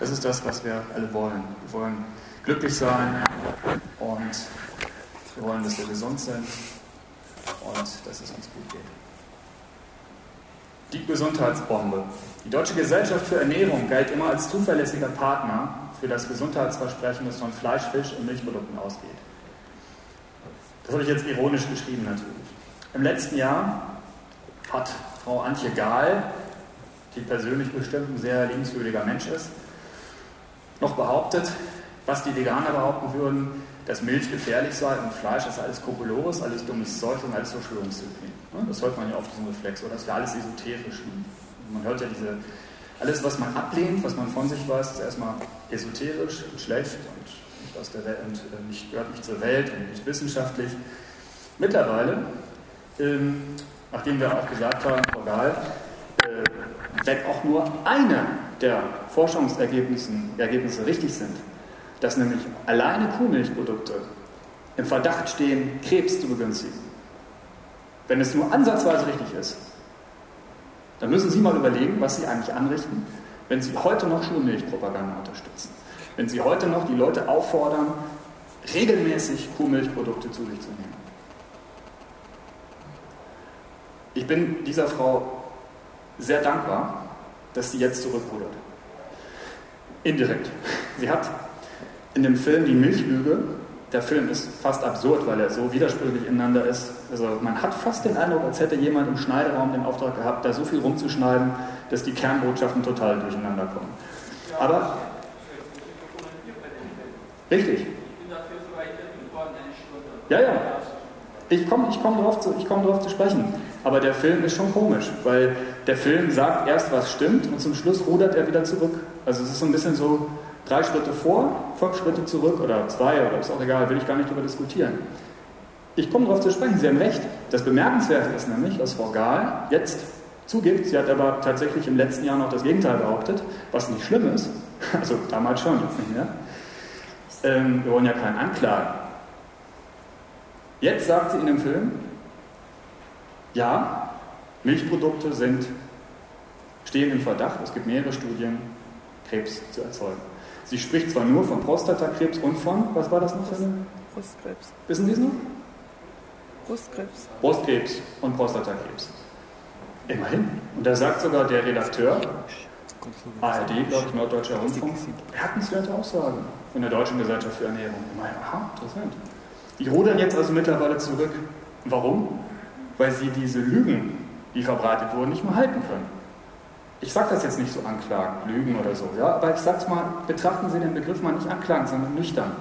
Das ist das, was wir alle wollen. Wir wollen glücklich sein und wir wollen, dass wir gesund sind und dass es uns gut geht. Die Gesundheitsbombe. Die Deutsche Gesellschaft für Ernährung galt immer als zuverlässiger Partner für das Gesundheitsversprechen, das von Fleisch, Fisch und Milchprodukten ausgeht. Das habe ich jetzt ironisch geschrieben natürlich. Im letzten Jahr hat Frau Antje Gahl, die persönlich bestimmt ein sehr liebenswürdiger Mensch ist, noch behauptet, was die Veganer behaupten würden, dass Milch gefährlich sei und Fleisch ist alles Kokolores, alles dummes Zeug und alles Verschwörungstheorien. Das hört man ja oft, diesen Reflex, oder das wäre alles esoterisch. Man hört ja alles, was man ablehnt, was man von sich weiß, ist erstmal esoterisch und schlecht und nicht aus der Welt und gehört nicht zur Welt und nicht wissenschaftlich. Mittlerweile, nachdem wir auch gesagt haben, Frau Gahl, wenn auch nur eine der Forschungsergebnisse richtig sind, dass nämlich alleine Kuhmilchprodukte im Verdacht stehen, Krebs zu begünstigen. Wenn es nur ansatzweise richtig ist, dann müssen Sie mal überlegen, was Sie eigentlich anrichten, wenn Sie heute noch Schulmilchpropaganda unterstützen. Wenn Sie heute noch die Leute auffordern, regelmäßig Kuhmilchprodukte zu sich zu nehmen. Ich bin dieser Frau sehr dankbar, dass sie jetzt zurückrudert. Indirekt. Sie hat in dem Film Die Milchlüge, der Film ist fast absurd, weil er so widersprüchlich ineinander ist. Also man hat fast den Eindruck, als hätte jemand im Schneideraum den Auftrag gehabt, da so viel rumzuschneiden, dass die Kernbotschaften total durcheinander kommen. Aber richtig. Ja. Ich komm drauf zu sprechen. Aber der Film ist schon komisch, weil der Film sagt erst, was stimmt und zum Schluss rudert er wieder zurück. Also es ist so ein bisschen so 3 Schritte vor, 5 Schritte zurück oder 2 oder ist auch egal, will ich gar nicht darüber diskutieren. Ich komme darauf zu sprechen, Sie haben recht. Das Bemerkenswerte ist nämlich, dass Frau Gahl jetzt zugibt, sie hat aber tatsächlich im letzten Jahr noch das Gegenteil behauptet, was nicht schlimm ist. Also damals schon, jetzt nicht mehr. Wir wollen ja keinen anklagen. Jetzt sagt sie in dem Film, ja, Milchprodukte stehen im Verdacht, es gibt mehrere Studien, Krebs zu erzeugen. Sie spricht zwar nur von Prostatakrebs und von, was war das noch für eine? Brustkrebs. Wissen Sie es noch? Brustkrebs. Brustkrebs und Prostatakrebs. Immerhin. Und da sagt sogar der Redakteur, ARD, glaube ich, Norddeutscher Rundfunk, bemerkenswerte Aussagen von der Deutschen Gesellschaft für Ernährung. Immerhin, aha, interessant. Die rudern jetzt also mittlerweile zurück. Warum? Weil sie diese Lügen, die verbreitet wurden, nicht mehr halten können. Ich sage das jetzt nicht so anklagend, Lügen oder so, ja, aber ich sage es mal, betrachten Sie den Begriff mal nicht anklagend, sondern nüchtern.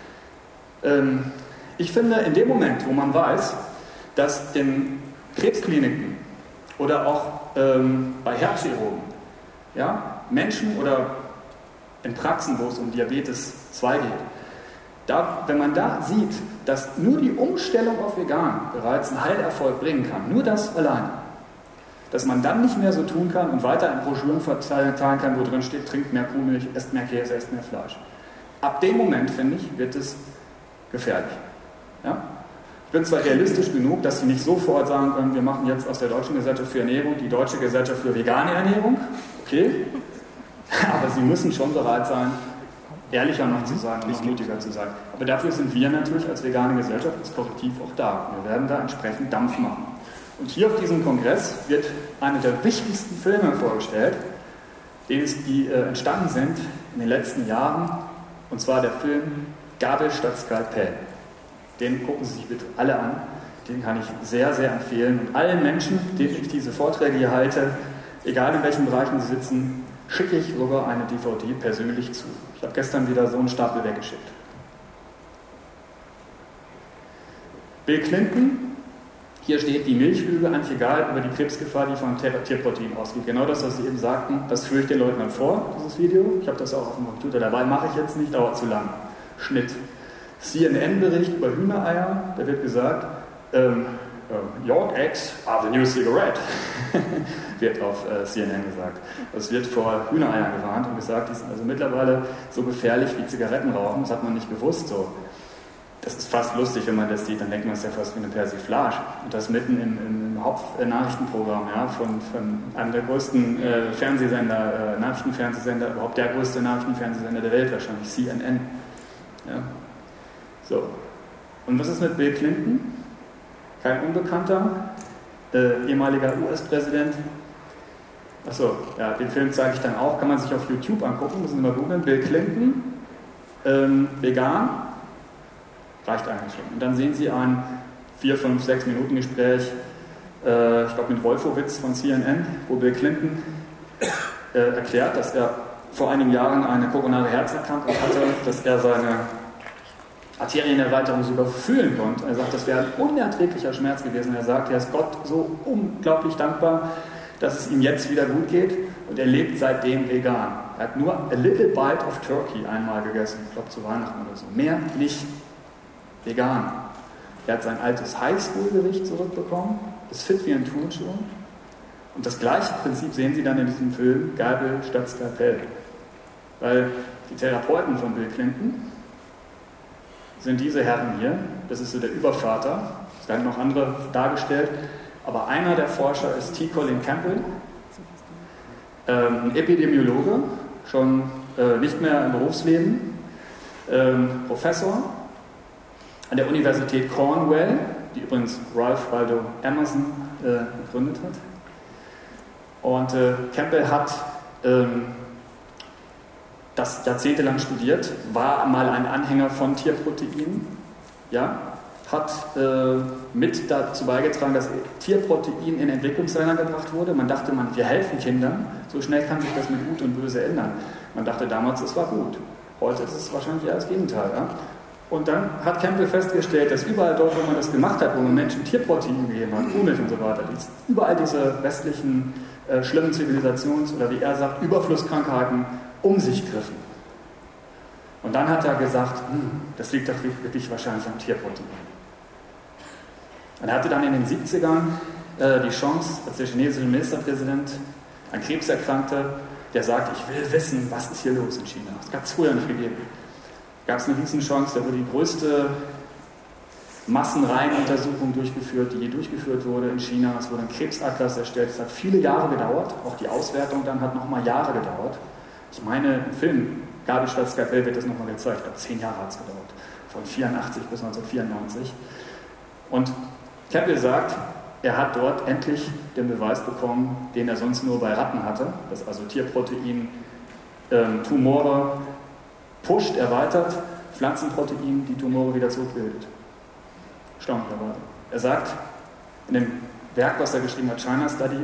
Ich finde, in dem Moment, wo man weiß, dass in Krebskliniken oder auch bei Herzchirurgen, ja, Menschen oder in Praxen, wo es um Diabetes 2 geht, wenn man da sieht, dass nur die Umstellung auf vegan bereits einen Heilerfolg bringen kann, nur das allein, dass man dann nicht mehr so tun kann und weiter in Broschüren verteilen kann, wo drin steht, trinkt mehr Kuhmilch, esst mehr Käse, esst mehr Fleisch. Ab dem Moment, finde ich, wird es gefährlich. Ja? Ich bin zwar realistisch genug, dass Sie nicht sofort sagen können, wir machen jetzt aus der Deutschen Gesellschaft für Ernährung die Deutsche Gesellschaft für vegane Ernährung, okay, aber Sie müssen schon bereit sein, ehrlicher noch zu sein und noch mutiger zu sein. Aber dafür sind wir natürlich als vegane Gesellschaft, als Korrektiv auch da. Wir werden da entsprechend Dampf machen. Und hier auf diesem Kongress wird einer der wichtigsten Filme vorgestellt, die entstanden sind in den letzten Jahren, und zwar der Film Gabel statt Skalpell. Den gucken Sie sich bitte alle an, den kann ich sehr, sehr empfehlen. Und allen Menschen, denen ich diese Vorträge hier halte, egal in welchen Bereichen sie sitzen, schicke ich sogar eine DVD persönlich zu. Ich habe gestern wieder so einen Stapel weggeschickt. Bill Clinton, hier steht die Milchlüge, Antje Gahl über die Krebsgefahr, die von Tierprotein ausgeht. Genau das, was Sie eben sagten, das führe ich den Leuten dann vor, dieses Video. Ich habe das auch auf dem Computer dabei, mache ich jetzt nicht, dauert zu lang. Schnitt. CNN-Bericht über Hühnereier, da wird gesagt, York eggs are the new cigarette, wird auf CNN gesagt. Es wird vor Hühnereiern gewarnt und gesagt, die sind also mittlerweile so gefährlich wie Zigarettenrauchen, das hat man nicht gewusst. So. das ist fast lustig, wenn man das sieht, dann denkt man, es ist ja fast wie eine Persiflage. Und das mitten im Hauptnachrichtenprogramm, ja, von einem der größten Nachrichtenfernsehsender, überhaupt der größte Nachrichtenfernsehsender der Welt wahrscheinlich, CNN. Ja. So. Und was ist mit Bill Clinton? Kein Unbekannter, ehemaliger US-Präsident. Achso, ja, den Film zeige ich dann auch, kann man sich auf YouTube angucken, müssen Sie mal googeln. Bill Clinton, vegan, reicht eigentlich schon. Und dann sehen Sie ein 4, 5, 6 Minuten Gespräch, ich glaube mit Wolfowitz von CNN, wo Bill Clinton erklärt, dass er vor einigen Jahren eine koronare Herzerkrankung hatte, dass er seine Arterienerweiterung sogar fühlen konnte. Er sagt, das wäre ein unerträglicher Schmerz gewesen. Er sagt, er ist Gott so unglaublich dankbar, dass es ihm jetzt wieder gut geht, und er lebt seitdem vegan. Er hat nur a little bite of turkey einmal gegessen, ich glaube zu Weihnachten oder so. Mehr nicht. Vegan. Er hat sein altes Highschool-Gewicht zurückbekommen, ist fit wie ein Turnschuh. Und das gleiche Prinzip sehen Sie dann in diesem Film Gabel statt Skalpell. Weil die Therapeuten von Bill Clinton sind diese Herren hier. Das ist so der Übervater. Es werden noch andere dargestellt. Aber einer der Forscher ist T. Colin Campbell, ein Epidemiologe, schon nicht mehr im Berufsleben, Professor an der Universität Cornwall, die übrigens Ralph Waldo Emerson gegründet hat. Und Campbell hat das jahrzehntelang studiert, war mal ein Anhänger von Tierproteinen, ja, hat mit dazu beigetragen, dass Tierprotein in Entwicklungsländern gebracht wurde. Man dachte, wir helfen Kindern, so schnell kann sich das mit Gut und Böse ändern. Man dachte damals, es war gut. Heute ist es wahrscheinlich eher das Gegenteil. Ja? Und dann hat Campbell festgestellt, dass überall dort, wo man das gemacht hat, wo man Menschen Tierprotein gegeben hat, Kuhmilch und so weiter, überall diese westlichen schlimmen Zivilisations- oder wie er sagt, Überflusskrankheiten um sich griffen. Und dann hat er gesagt, das liegt doch wirklich wahrscheinlich am Tierprotein. Und er hatte dann in den 70ern die Chance, als der chinesische Ministerpräsident, ein Krebserkrankter, der sagt, ich will wissen, was ist hier los in China. Das gab es früher nicht gegeben. Da gab es eine Riesenchance, da wurde die größte Massenreihenuntersuchung durchgeführt, die je durchgeführt wurde in China. Es wurde ein Krebsatlas erstellt. Es hat viele Jahre gedauert. Auch die Auswertung dann hat nochmal Jahre gedauert. Ich meine, im Film Gabel statt Skalpell wird das nochmal gezeigt. Ich glaube, 10 Jahre hat es gedauert. Von 84 bis 1994. Und Campbell sagt, er hat dort endlich den Beweis bekommen, den er sonst nur bei Ratten hatte, dass also Tierprotein Tumore pusht, erweitert, Pflanzenprotein die Tumore wieder zurückbildet. Erstaunlicherweise. Er sagt in dem Werk, was er geschrieben hat, China Study,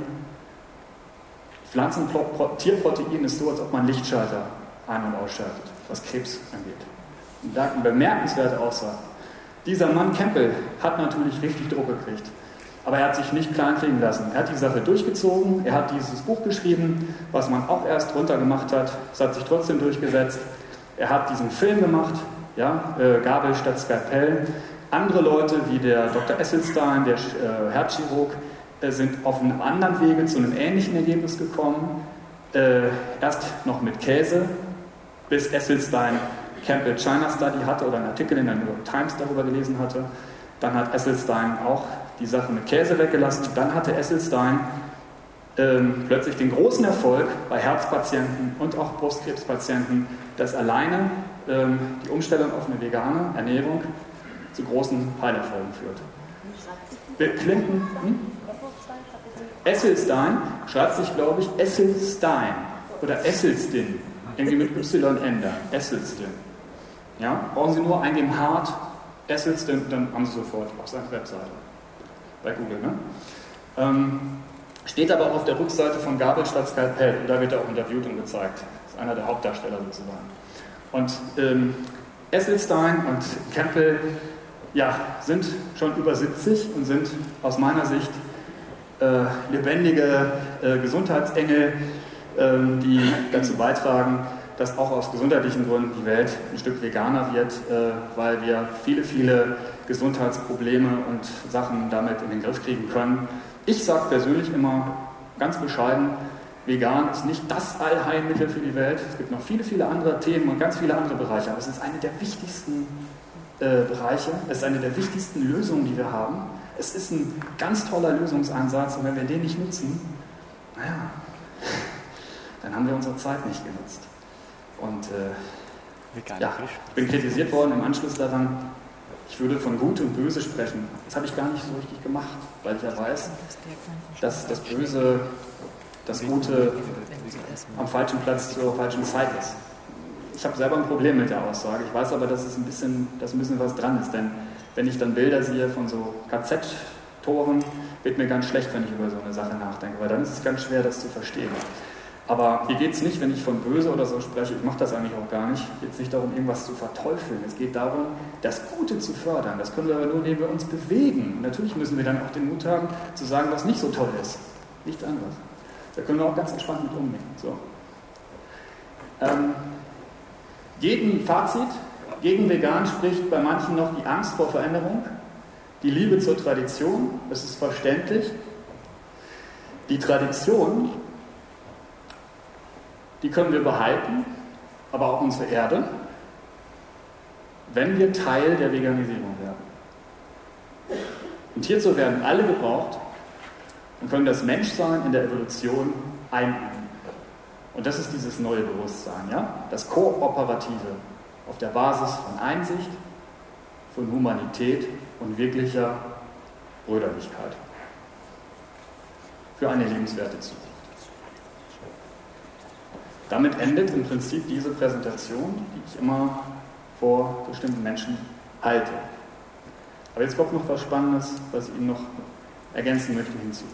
Tierprotein ist so, als ob man Lichtschalter ein- und ausschaltet, was Krebs angeht. Und da eine bemerkenswerte Aussage. Dieser Mann Campbell hat natürlich richtig Druck gekriegt, aber er hat sich nicht klein kriegen lassen. Er hat die Sache durchgezogen, er hat dieses Buch geschrieben, was man auch erst runtergemacht hat, es hat sich trotzdem durchgesetzt. Er hat diesen Film gemacht, ja, Gabel statt Skalpell. Andere Leute wie der Dr. Esselstyn, der Herzchirurg, sind auf einem anderen Wege zu einem ähnlichen Ergebnis gekommen. Erst noch mit Käse, bis Esselstyn Campbell China Study hatte oder einen Artikel in der New York Times darüber gelesen hatte. Dann hat Esselstyn auch die Sache mit Käse weggelassen. Dann hatte Esselstyn plötzlich den großen Erfolg bei Herzpatienten und auch Brustkrebspatienten, dass alleine die Umstellung auf eine vegane Ernährung zu großen Heilerfolgen führt. Bill Clinton, Esselstyn schreibt sich, glaube ich, Esselstyn oder Esselstyn, irgendwie mit Y ändern, Esselstyn. Ja, brauchen Sie nur eingeben Hart, Esselstyn, dann haben Sie sofort auf seiner Webseite. Bei Google, ne? Steht aber auch auf der Rückseite von Gabel statt Skalpell, und da wird er auch interviewt und gezeigt. Das ist einer der Hauptdarsteller sozusagen. Und Esselstyn und Campbell, ja, sind schon über 70 und sind aus meiner Sicht lebendige Gesundheitsengel, die dazu beitragen, dass auch aus gesundheitlichen Gründen die Welt ein Stück veganer wird, weil wir viele Gesundheitsprobleme und Sachen damit in den Griff kriegen können. Ich sage persönlich immer ganz bescheiden, vegan ist nicht das Allheilmittel für die Welt. Es gibt noch viele andere Themen und ganz viele andere Bereiche, aber es ist eine der wichtigsten Bereiche. Es ist eine der wichtigsten Lösungen, die wir haben. Es ist ein ganz toller Lösungsansatz und wenn wir den nicht nutzen, naja, dann haben wir unsere Zeit nicht genutzt. Und ja, ich bin kritisiert worden im Anschluss daran, ich würde von Gut und Böse sprechen. Das habe ich gar nicht so richtig gemacht, weil ich ja weiß, dass das Böse, das Gute am falschen Platz zur falschen Zeit ist. Ich habe selber ein Problem mit der Aussage. Ich weiß aber, dass ein bisschen was dran ist. Denn wenn ich dann Bilder sehe von so KZ-Toren, wird mir ganz schlecht, wenn ich über so eine Sache nachdenke. Weil dann ist es ganz schwer, das zu verstehen. Aber hier geht es nicht, wenn ich von Böse oder so spreche, ich mache das eigentlich auch gar nicht, geht es nicht darum, irgendwas zu verteufeln. Es geht darum, das Gute zu fördern. Das können wir aber nur, indem wir uns bewegen. Und natürlich müssen wir dann auch den Mut haben, zu sagen, was nicht so toll ist. Nichts anderes. Da können wir auch ganz entspannt mit umgehen. So. Gegen Fazit, gegen Vegan spricht bei manchen noch die Angst vor Veränderung, die Liebe zur Tradition, das ist verständlich. Die Tradition, die können wir behalten, aber auch unsere Erde, wenn wir Teil der Veganisierung werden. Und hierzu werden alle gebraucht und können das Menschsein in der Evolution einüben. Und das ist dieses neue Bewusstsein, ja? Das Kooperative auf der Basis von Einsicht, von Humanität und wirklicher Brüderlichkeit. Für eine lebenswerte Zukunft. Damit endet im Prinzip diese Präsentation, die ich immer vor bestimmten Menschen halte. Aber jetzt kommt noch was Spannendes, was ich Ihnen noch ergänzen möchte hinzu.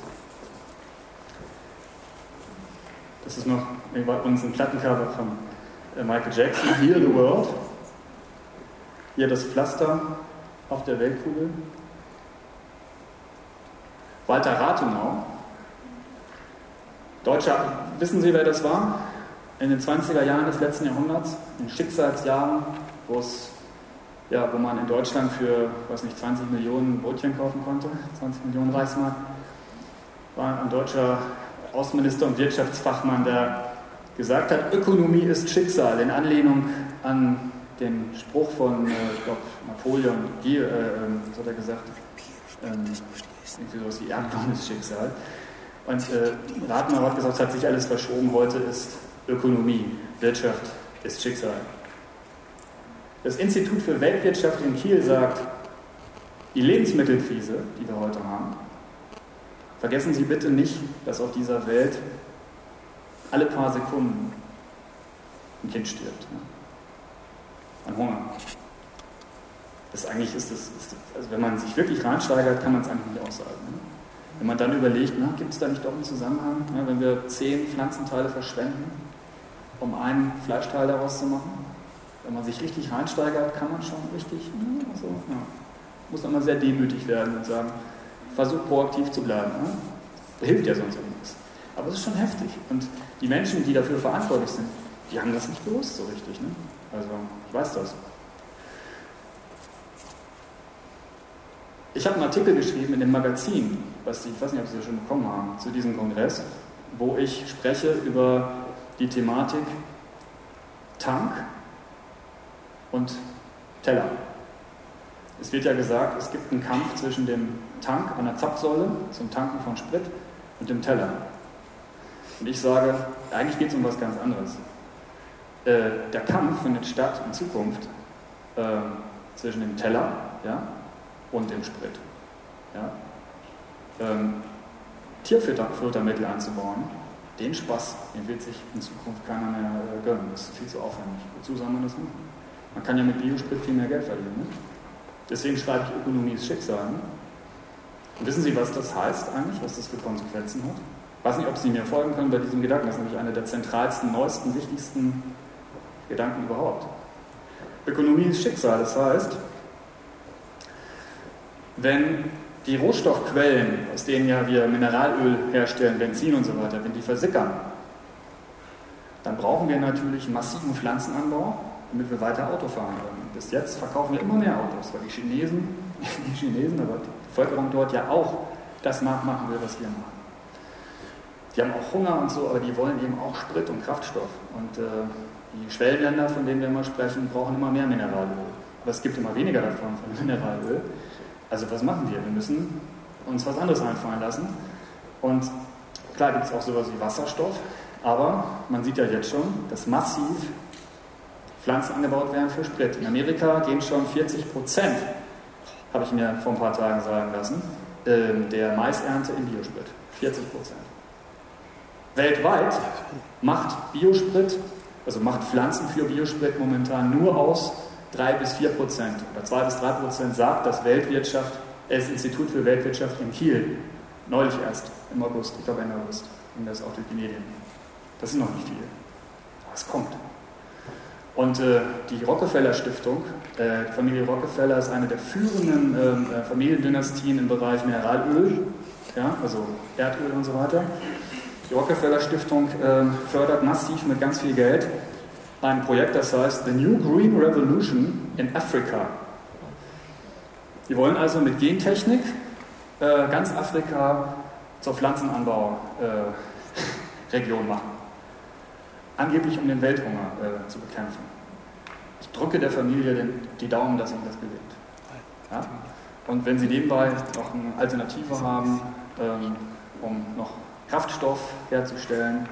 Das ist noch bei uns ein Plattencover von Michael Jackson, Heal the World. Hier das Pflaster auf der Weltkugel. Walter Rathenau, Deutscher, wissen Sie, wer das war? In den 20er Jahren des letzten Jahrhunderts, in Schicksalsjahren, wo man in Deutschland für, 20 Millionen Brötchen kaufen konnte, 20 Millionen Reichsmark, war ein deutscher Außenminister und Wirtschaftsfachmann, der gesagt hat, Ökonomie ist Schicksal, in Anlehnung an den Spruch von, ich glaube, Napoleon, was hat er gesagt? Irgendwie sowas wie Erdbahn ist Schicksal. Und Rathenau hat gesagt, es hat sich alles verschoben, heute ist Ökonomie, Wirtschaft ist Schicksal. Das Institut für Weltwirtschaft in Kiel sagt, die Lebensmittelkrise, die wir heute haben, vergessen Sie bitte nicht, dass auf dieser Welt alle paar Sekunden ein Kind stirbt. Ne? An Hunger. Also wenn man sich wirklich reinsteigert, kann man es eigentlich nicht aussagen. Ne? Wenn man dann überlegt, gibt es da nicht doch einen Zusammenhang, wenn wir 10 Pflanzenteile verschwenden, um einen Fleischteil daraus zu machen? Wenn man sich richtig reinsteigert, kann man schon richtig, muss man mal sehr demütig werden und sagen, versuch proaktiv zu bleiben. Ne? Hilft ja sonst irgendwas. Aber es ist schon heftig. Und die Menschen, die dafür verantwortlich sind, die haben das nicht bewusst so richtig. Ne? Also, ich weiß das. Ich habe einen Artikel geschrieben in dem Magazin, ich weiß nicht, ob Sie das schon bekommen haben, zu diesem Kongress, wo ich spreche über die Thematik Tank und Teller. Es wird ja gesagt, es gibt einen Kampf zwischen dem Tank, einer Zapfsäule, zum Tanken von Sprit, und dem Teller. Und ich sage, eigentlich geht es um was ganz anderes. Der Kampf findet statt in Zukunft zwischen dem Teller und dem Sprit. Ja? Tierfuttermittel anzubauen, den Spaß, den wird sich in Zukunft keiner mehr gönnen. Das ist viel zu aufwendig. Wozu soll man das machen? Man kann ja mit Biosprit viel mehr Geld verdienen. Ne? Deswegen schreibe ich Ökonomie ist Schicksal. Ne? Und wissen Sie, was das heißt eigentlich, was das für Konsequenzen hat? Ich weiß nicht, ob Sie mir folgen können bei diesem Gedanken. Das ist nämlich einer der zentralsten, neuesten, wichtigsten Gedanken überhaupt. Ökonomie ist Schicksal. Das heißt, wenn die Rohstoffquellen, aus denen ja wir Mineralöl herstellen, Benzin und so weiter, wenn die versickern, dann brauchen wir natürlich massiven Pflanzenanbau, damit wir weiter Auto fahren können. Bis jetzt verkaufen wir immer mehr Autos, weil die Chinesen, aber die Bevölkerung dort ja auch das nachmachen will, was wir machen. Die haben auch Hunger und so, aber die wollen eben auch Sprit und Kraftstoff. Und die Schwellenländer, von denen wir immer sprechen, brauchen immer mehr Mineralöl. aber es gibt immer weniger davon, von Mineralöl. Also was machen wir? Wir müssen uns was anderes einfallen lassen. Und klar gibt es auch sowas wie Wasserstoff, aber man sieht ja jetzt schon, dass massiv Pflanzen angebaut werden für Sprit. In Amerika gehen schon 40%, habe ich mir vor ein paar Tagen sagen lassen, der Maisernte in Biosprit. 40%. Weltweit macht Biosprit, also macht Pflanzen für Biosprit momentan nur aus 3 bis 4% oder 2 bis 3% sagt das Institut für Weltwirtschaft in Kiel, neulich erst, im August, ich glaube Ende August, ging das auch durch die Medien. Das ist noch nicht viel, aber es kommt. Und die Rockefeller Stiftung, die Familie Rockefeller ist eine der führenden Familiendynastien im Bereich Mineralöl, ja, also Erdöl und so weiter. Die Rockefeller Stiftung fördert massiv mit ganz viel Geld ein Projekt, das heißt The New Green Revolution in Africa. Die wollen also mit Gentechnik ganz Afrika zur Pflanzenanbau-Region machen. Angeblich um den Welthunger zu bekämpfen. Ich drücke der Familie die Daumen, dass ihnen das gelingt. Ja? Und wenn sie nebenbei noch eine Alternative haben, um noch Kraftstoff herzustellen,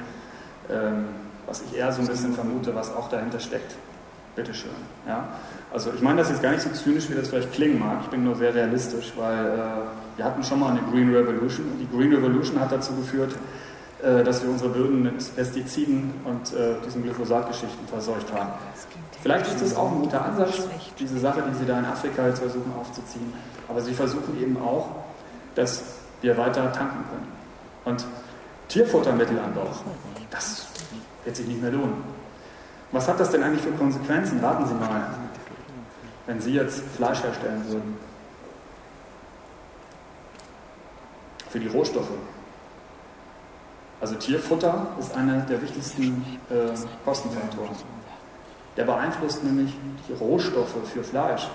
was ich eher so ein bisschen vermute, was auch dahinter steckt. Bitteschön. Ja? Also ich meine das jetzt gar nicht so zynisch, wie das vielleicht klingen mag. Ich bin nur sehr realistisch, weil wir hatten schon mal eine Green Revolution. Und die Green Revolution hat dazu geführt, dass wir unsere Böden mit Pestiziden und diesen Glyphosat-Geschichten verseucht haben. Vielleicht ist das auch ein guter Ansatz, diese Sache, die sie da in Afrika jetzt versuchen aufzuziehen. Aber sie versuchen eben auch, dass wir weiter tanken können. Und Tierfuttermittelanbau, das wird sich nicht mehr lohnen. Was hat das denn eigentlich für Konsequenzen? Raten Sie mal, wenn Sie jetzt Fleisch herstellen würden. Für die Rohstoffe. Also Tierfutter ist einer der wichtigsten Kostenfaktoren. Der beeinflusst nämlich die Rohstoffe für Fleisch.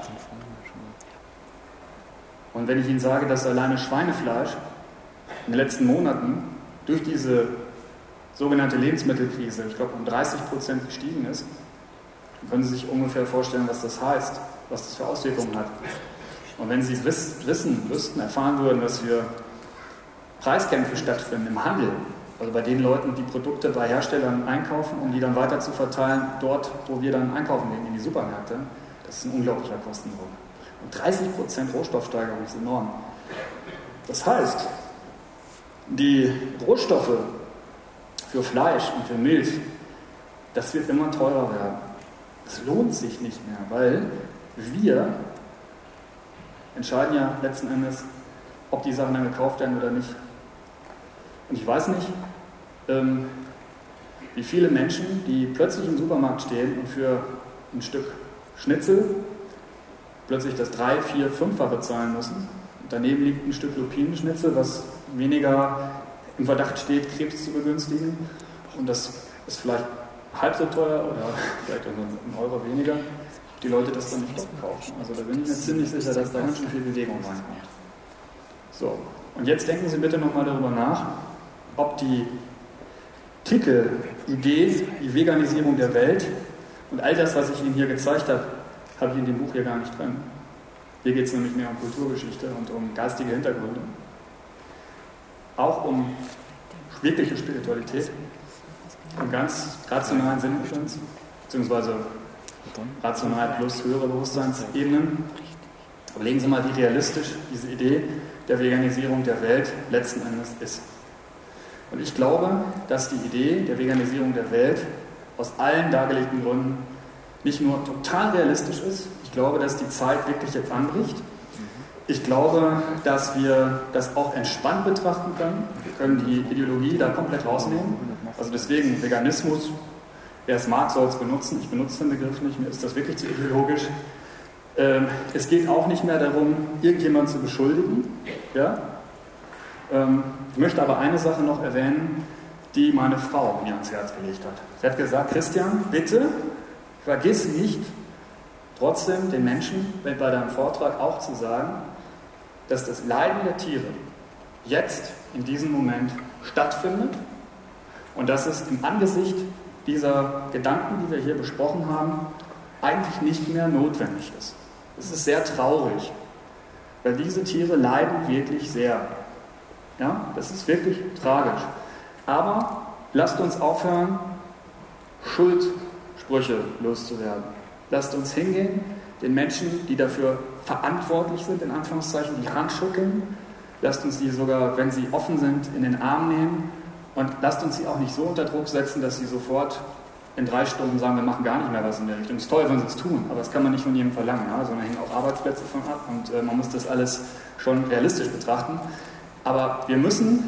Und wenn ich Ihnen sage, dass alleine Schweinefleisch in den letzten Monaten durch diese sogenannte Lebensmittelkrise, ich glaube um 30% gestiegen ist, dann können Sie sich ungefähr vorstellen, was das heißt, was das für Auswirkungen hat. Und wenn Sie erfahren würden, dass hier Preiskämpfe stattfinden im Handel, also bei den Leuten, die Produkte bei Herstellern einkaufen, um die dann weiter zu verteilen, dort, wo wir dann einkaufen gehen, in die Supermärkte, das ist ein unglaublicher Kostendruck. Und 30% Rohstoffsteigerung ist enorm. Das heißt, die Rohstoffe für Fleisch und für Milch, das wird immer teurer werden. Das lohnt sich nicht mehr, weil wir entscheiden ja letzten Endes, ob die Sachen dann gekauft werden oder nicht. Und ich weiß nicht, wie viele Menschen, die plötzlich im Supermarkt stehen und für ein Stück Schnitzel plötzlich das 3-, 4-, 5-fache zahlen müssen. Und daneben liegt ein Stück Lupinenschnitzel, was weniger im Verdacht steht, Krebs zu begünstigen. Und das ist vielleicht halb so teuer oder vielleicht auch einen Euro weniger. Die Leute das dann nicht kaufen. Also da bin ich mir ziemlich sicher, dass da ganz schön viel Bewegung reinkommt. So, und jetzt denken Sie bitte nochmal darüber nach, ob die Titelidee, die Veganisierung der Welt und all das, was ich Ihnen hier gezeigt habe, habe ich in dem Buch hier gar nicht drin. Hier geht es nämlich mehr um Kulturgeschichte und um geistige Hintergründe. Auch um wirkliche Spiritualität, um ganz rationalen Sinn übrigens, beziehungsweise rational plus höhere Bewusstseinsebenen. Überlegen Sie mal, wie realistisch diese Idee der Veganisierung der Welt letzten Endes ist. Und ich glaube, dass die Idee der Veganisierung der Welt aus allen dargelegten Gründen nicht nur total realistisch ist, ich glaube, dass die Zeit wirklich jetzt anbricht. Ich glaube, dass wir das auch entspannt betrachten können. Wir können die Ideologie da komplett rausnehmen. Also deswegen Veganismus, wer es mag, soll es benutzen. Ich benutze den Begriff nicht, mir ist das wirklich zu ideologisch. Es geht auch nicht mehr darum, irgendjemanden zu beschuldigen. Ja? Ich möchte aber eine Sache noch erwähnen, die meine Frau mir ans Herz gelegt hat. Sie hat gesagt, Christian, bitte vergiss nicht, trotzdem den Menschen bei deinem Vortrag auch zu sagen, dass das Leiden der Tiere jetzt in diesem Moment stattfindet und dass es im Angesicht dieser Gedanken, die wir hier besprochen haben, eigentlich nicht mehr notwendig ist. Es ist sehr traurig, weil diese Tiere leiden wirklich sehr. Ja, das ist wirklich tragisch. Aber lasst uns aufhören, Schuldsprüche loszuwerden. Lasst uns hingehen, den Menschen, die dafür verantwortlich sind, in Anführungszeichen, die Hand schütteln. Lasst uns die sogar, wenn sie offen sind, in den Arm nehmen. Und lasst uns sie auch nicht so unter Druck setzen, dass sie sofort in 3 Stunden sagen, wir machen gar nicht mehr was in der Richtung. Es ist toll, wenn sie es tun, aber das kann man nicht von jedem verlangen. Ja? Sondern hängen auch Arbeitsplätze von ab und man muss das alles schon realistisch betrachten. Aber wir müssen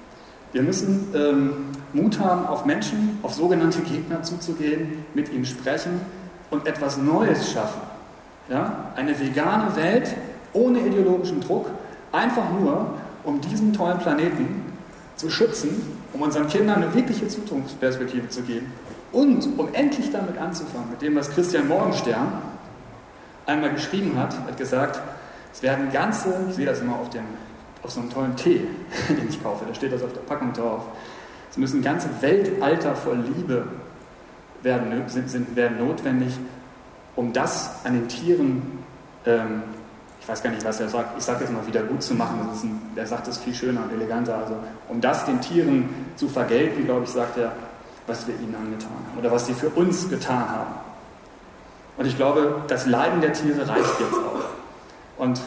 Mut haben, auf Menschen, auf sogenannte Gegner zuzugehen, mit ihnen sprechen und etwas Neues schaffen. Ja? Eine vegane Welt ohne ideologischen Druck, einfach nur, um diesen tollen Planeten zu schützen, um unseren Kindern eine wirkliche Zukunftsperspektive zu geben und um endlich damit anzufangen, mit dem, was Christian Morgenstern einmal geschrieben hat, hat gesagt, es werden ganze, ich sehe das immer auf so einem tollen Tee, den ich kaufe, da steht das auf der Packung drauf, es müssen ganze Weltalter voll Liebe werden notwendig, um das an den Tieren, ich weiß gar nicht, was er sagt, ich sage jetzt mal wieder gut zu machen, er sagt es viel schöner und eleganter, also um das den Tieren zu vergelten, glaube ich, sagt er, was wir ihnen angetan haben oder was sie für uns getan haben. Und ich glaube, das Leiden der Tiere reicht jetzt auch. Und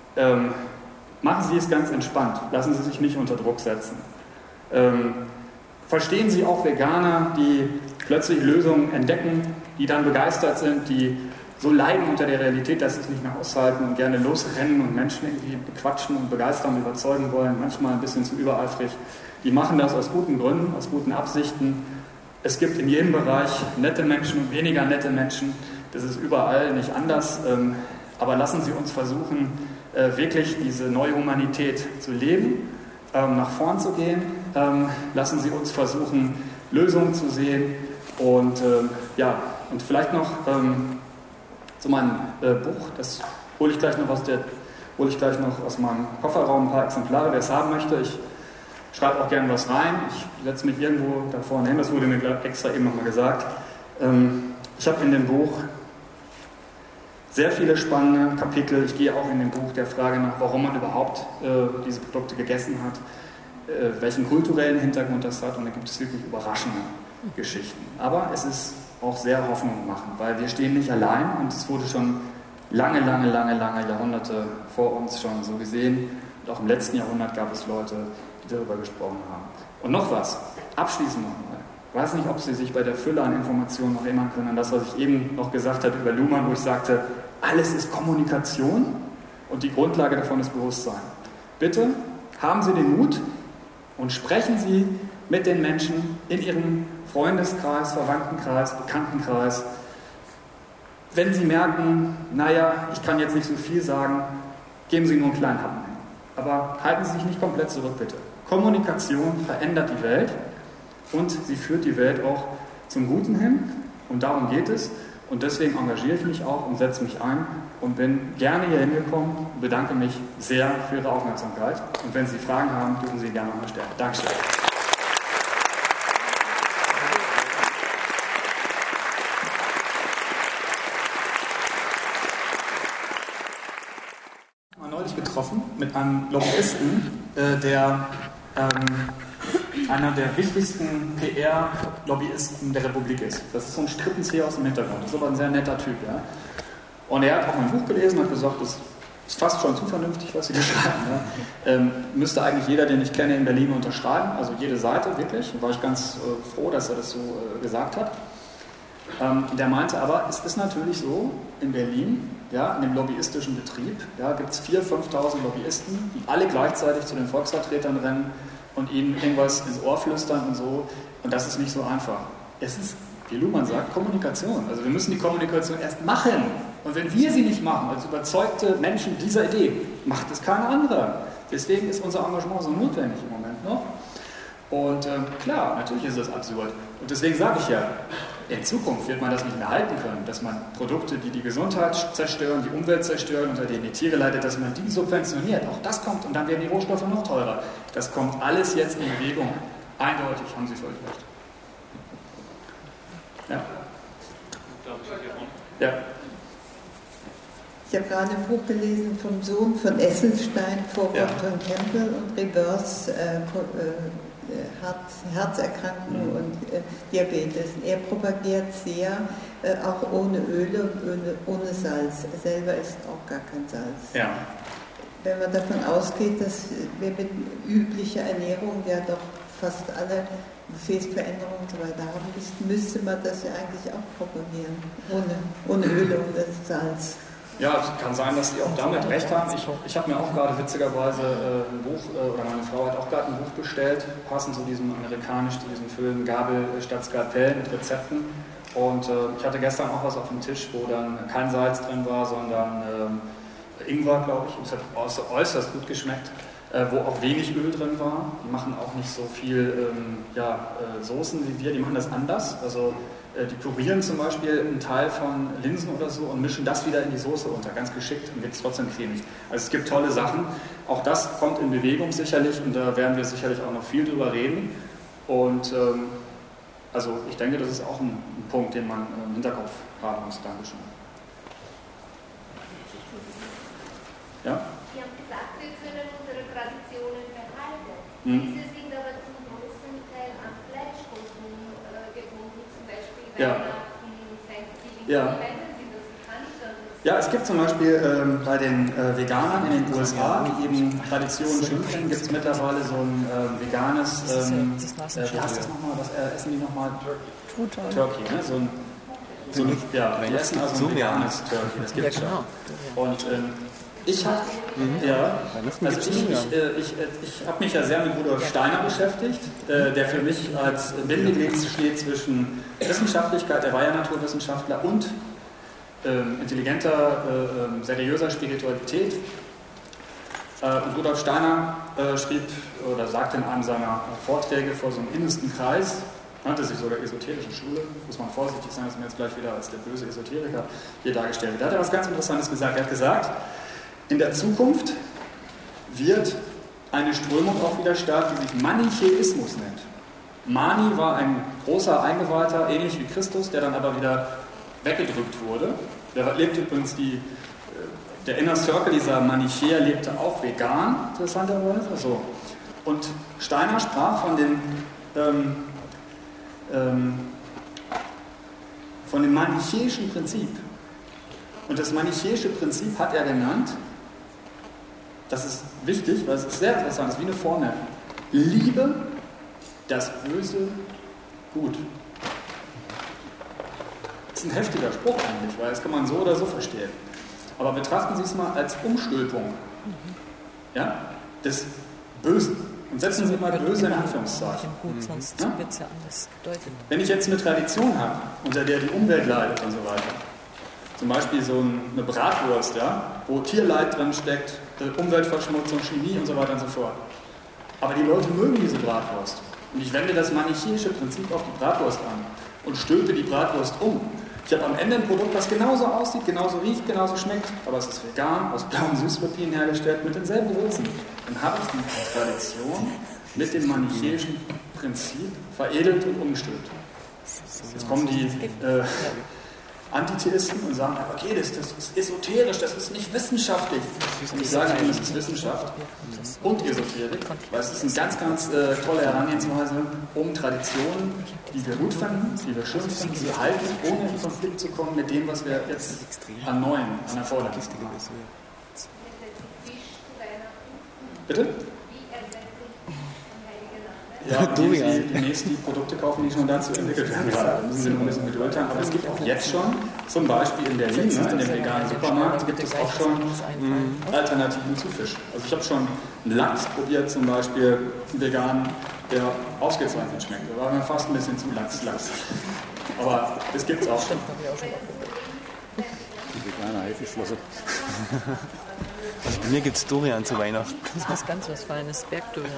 machen Sie es ganz entspannt, lassen Sie sich nicht unter Druck setzen. Verstehen Sie auch Veganer, die plötzlich Lösungen entdecken, die dann begeistert sind, die so leiden unter der Realität, dass sie es nicht mehr aushalten und gerne losrennen und Menschen irgendwie bequatschen und begeistern und überzeugen wollen, manchmal ein bisschen zu übereifrig. Die machen das aus guten Gründen, aus guten Absichten. Es gibt in jedem Bereich nette Menschen und weniger nette Menschen. Das ist überall nicht anders. Aber lassen Sie uns versuchen, wirklich diese neue Humanität zu leben, nach vorn zu gehen. Lassen Sie uns versuchen, Lösungen zu sehen. Und vielleicht noch so mein Buch, das hole ich gleich noch aus meinem Kofferraum ein paar Exemplare, wer es haben möchte. Ich schreibe auch gerne was rein. Ich setze mich irgendwo da vorne hin, das wurde mir extra eben nochmal gesagt. Ich habe in dem Buch sehr viele spannende Kapitel. Ich gehe auch in dem Buch der Frage nach, warum man überhaupt diese Produkte gegessen hat, welchen kulturellen Hintergrund das hat, und da gibt es wirklich überraschende Geschichten. Aber es ist auch sehr Hoffnung machen, weil wir stehen nicht allein und es wurde schon lange Jahrhunderte vor uns schon so gesehen. Und auch im letzten Jahrhundert gab es Leute, die darüber gesprochen haben. Und noch was, abschließend nochmal. Ich weiß nicht, ob Sie sich bei der Fülle an Informationen noch erinnern können, an das, was ich eben noch gesagt habe über Luhmann, wo ich sagte, alles ist Kommunikation und die Grundlage davon ist Bewusstsein. Bitte haben Sie den Mut und sprechen Sie mit den Menschen in Ihrem Freundeskreis, Verwandtenkreis, Bekanntenkreis. Wenn Sie merken, naja, ich kann jetzt nicht so viel sagen, geben Sie nur einen kleinen Happen hin. Aber halten Sie sich nicht komplett zurück, bitte. Kommunikation verändert die Welt und sie führt die Welt auch zum Guten hin. Und darum geht es. Und deswegen engagiere ich mich auch und setze mich ein und bin gerne hier hingekommen und bedanke mich sehr für Ihre Aufmerksamkeit. Und wenn Sie Fragen haben, dürfen Sie gerne nochmal stellen. Dankeschön. Neulich getroffen mit einem Lobbyisten, der einer der wichtigsten PR-Lobbyisten der Republik ist. Das ist so ein Strippenzieher aus dem Hintergrund. Das ist aber ein sehr netter Typ. Ja? Und er hat auch mein Buch gelesen und hat gesagt, das ist fast schon zu vernünftig, was Sie da schreiben. Ja? Müsste eigentlich jeder, den ich kenne, in Berlin unterschreiben. Also jede Seite, wirklich. Da war ich ganz froh, dass er das so gesagt hat. Der meinte aber, es ist natürlich so, in Berlin, ja, in dem lobbyistischen Betrieb, ja, gibt es 4.000, 5.000 Lobbyisten, die alle gleichzeitig zu den Volksvertretern rennen und ihnen irgendwas ins Ohr flüstern und so. Und das ist nicht so einfach. Es ist, wie Luhmann sagt, Kommunikation. Also wir müssen die Kommunikation erst machen. Und wenn wir sie nicht machen, als überzeugte Menschen dieser Idee, macht es kein anderer. Deswegen ist unser Engagement so notwendig im Moment noch. Und klar, natürlich ist das absurd. Und deswegen sage ich ja, in Zukunft wird man das nicht mehr halten können, dass man Produkte, die die Gesundheit zerstören, die Umwelt zerstören, unter denen die Tiere leidet, dass man die subventioniert. Auch das kommt und dann werden die Rohstoffe noch teurer. Das kommt alles jetzt in Bewegung. Eindeutig haben Sie völlig recht. Ja. Ja. Ich habe gerade ein Buch gelesen vom Sohn von Esselstein, Vorwort von Campbell und Reverse Herzerkrankungen und Diabetes. Er propagiert sehr, auch ohne Öle und ohne Salz. Er selber isst auch gar kein Salz. Ja. Wenn man davon ausgeht, dass wir mit üblicher Ernährung ja doch fast alle Gefäßveränderungen und so weiter haben, müsste man das ja eigentlich auch propagieren, ohne Öle und Salz. Ja, es kann sein, dass die auch damit recht haben. Ich habe mir auch gerade witzigerweise ein Buch, oder meine Frau hat auch gerade ein Buch bestellt, passend zu diesem zu diesem Film Gabel statt Skalpell mit Rezepten. Und ich hatte gestern auch was auf dem Tisch, wo dann kein Salz drin war, sondern Ingwer, glaube ich. Und es hat äußerst gut geschmeckt, wo auch wenig Öl drin war. Die machen auch nicht so viel Soßen wie wir, die machen das anders. Also die pürieren zum Beispiel einen Teil von Linsen oder so und mischen das wieder in die Soße unter, ganz geschickt, und wird es trotzdem cremig. Also es gibt tolle Sachen. Auch das kommt in Bewegung sicherlich, und da werden wir sicherlich auch noch viel drüber reden. Und also ich denke, das ist auch ein Punkt, den man im Hinterkopf haben muss. Dankeschön. Ja? Sie haben gesagt, wir können unsere Traditionen behalten. Diese sind aber zum großen Teil an Fleischkonsum gebunden, zum Beispiel Weihnachten, Thanksgiving. Wie wenden Sie das? Wie kann ich das? Ja, es gibt zum Beispiel bei den Veganern in den USA, die eben Traditionen schimpfen, gibt es mittlerweile so ein veganes, wie heißt das nochmal, was essen die nochmal? Turkey, ne? Die essen also ein veganes Turkey, das gibt es ja. Und ich habe mich ja sehr mit Rudolf Steiner beschäftigt, der für mich als Bindeglied steht zwischen Wissenschaftlichkeit, er war ja Naturwissenschaftler, und intelligenter, seriöser Spiritualität. Und Rudolf Steiner schrieb oder sagte in einem seiner Vorträge vor so einem innersten Kreis, nannte sich sogar esoterische Schule, muss man vorsichtig sein, dass man jetzt gleich wieder als der böse Esoteriker hier dargestellt wird. Da hat er was ganz Interessantes gesagt. Er hat gesagt, in der Zukunft wird eine Strömung auch wieder stark, die sich Manichäismus nennt. Mani war ein großer Eingeweihter, ähnlich wie Christus, der dann aber wieder weggedrückt wurde. Der lebte übrigens der Inner Circle dieser Manichäer lebte auch vegan, interessanterweise. So. Und Steiner sprach von dem manichäischen Prinzip. Und das manichäische Prinzip hat er genannt, das ist wichtig, weil es ist sehr interessant, es ist wie eine Formel. Liebe das Böse gut. Das ist ein heftiger Spruch eigentlich, weil das kann man so oder so verstehen. Aber betrachten Sie es mal als Umstülpung des Bösen. Und setzen Sie mal böse in Anführungszeichen. Gut, sonst wird es ja anders gedeutet. Wenn ich jetzt eine Tradition habe, unter der die Umwelt leidet und so weiter, zum Beispiel so eine Bratwurst, wo Tierleid drin steckt, Umweltverschmutzung, Chemie und so weiter und so fort. Aber die Leute mögen diese Bratwurst. Und ich wende das manichäische Prinzip auf die Bratwurst an und stülpe die Bratwurst um. Ich habe am Ende ein Produkt, das genauso aussieht, genauso riecht, genauso schmeckt, aber es ist vegan, aus blauen Süßlupinen hergestellt, mit denselben Gewürzen. Dann habe ich die Tradition mit dem manichäischen Prinzip veredelt und umgestülpt. Jetzt kommen die Antitheisten und sagen, okay, das ist esoterisch, das ist nicht wissenschaftlich. Und ich sage Ihnen, es ist Wissenschaft und Esoterik, weil es ist eine ganz, ganz tolle Herangehensweise, um Traditionen, die wir gut finden, die wir schön finden, zu halten, ohne in Konflikt zu kommen mit dem, was wir jetzt an Neuen, an Erfordernis haben. Bitte? Ja, indem Sie demnächst die Produkte kaufen, die schon dazu entwickelt werden. Da müssen Sie noch ein bisschen Geduld haben. Aber es gibt auch jetzt schon, zum Beispiel in Berlin, in dem veganen Supermarkt, gibt es auch schon Alternativen zu Fisch. Also ich habe schon einen Lachs probiert, zum Beispiel einen veganen, der ausgezeichnet schmeckt. Da war mir fast ein bisschen zu Lachs. Aber das gibt es auch schon. Veganer Haifischflosse. Also bei mir gibt es Dorian zu Weihnachten. Das ist was ganz was Feines, Bergdorian.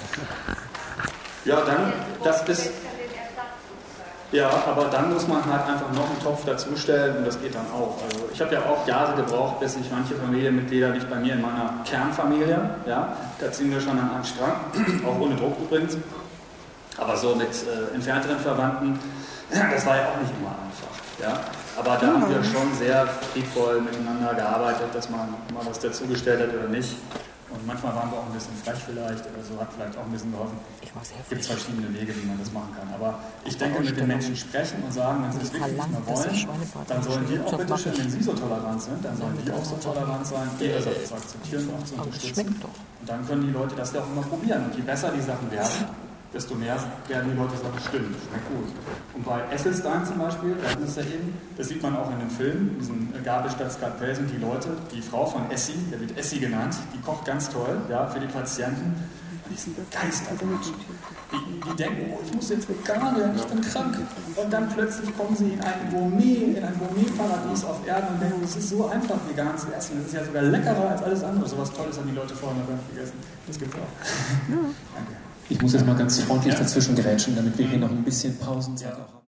Ja, dann, das ist, ja, aber dann muss man halt einfach noch einen Topf dazustellen und das geht dann auch. Also ich habe ja auch Jahre gebraucht, bis ich manche Familienmitglieder, nicht bei mir in meiner Kernfamilie, da ziehen wir schon an einen Strang, auch ohne Druck übrigens, aber so mit entfernteren Verwandten, das war ja auch nicht immer einfach, Aber da haben wir schon sehr friedvoll miteinander gearbeitet, dass man mal was dazugestellt hat oder nicht. Und manchmal waren wir auch ein bisschen frech vielleicht oder so, hat vielleicht auch ein bisschen geholfen. Es gibt verschiedene Wege, wie man das machen kann. Aber ich denke, mit den Menschen sprechen und sagen, wenn sie es wirklich nicht mehr wollen, dann sollen die auch bitte schön, wenn sie so tolerant sind, dann sollen die auch so tolerant sein, das zu akzeptieren und auch zu unterstützen. Und dann können die Leute das ja auch immer probieren. Und je besser die Sachen werden, desto mehr werden die Leute sagen, stimmt, schmeckt gut. Und bei Esselstein zum Beispiel, da hatten wir es ja eben, das sieht man auch in den Filmen, diesen Gabelstadt Skalpell sind die Leute, die Frau von Essi, der wird Essi genannt, die kocht ganz toll, ja, für die Patienten. Und die sind begeistert. Die denken, oh, ich muss jetzt vegan werden, ich bin krank. Und dann plötzlich kommen sie in ein Gourmet-Paradies auf Erden und denken, es ist so einfach, vegan zu essen. Das ist ja sogar leckerer als alles andere. So was Tolles haben die Leute vorher noch gar nicht gegessen. Das gibt's auch. Ja. Danke. Ich muss jetzt mal ganz freundlich dazwischen gerätschen, damit wir hier noch ein bisschen Pausenzeit haben.